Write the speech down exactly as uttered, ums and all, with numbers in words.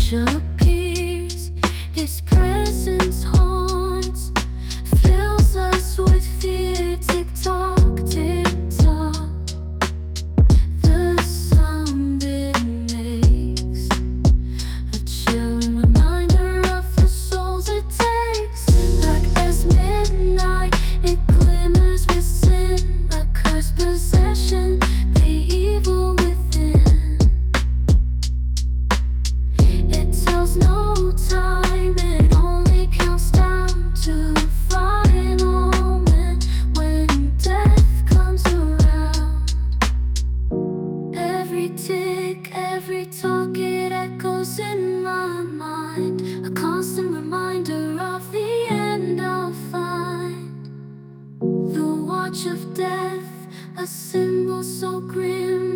watch appears, his presence haunts, fills us with fear. Tick tock, tick tock, the sound it makes, a chilling reminder of the souls it takes. Dark as midnight, it glimmers with sin, a cursed possession, the evil within. It tells no time, it only counts down to the final moment when death comes around. Every tick, every talk, it echoes in my mind, a constant reminder of the end I'll find. The watch of death, a symbol so grim,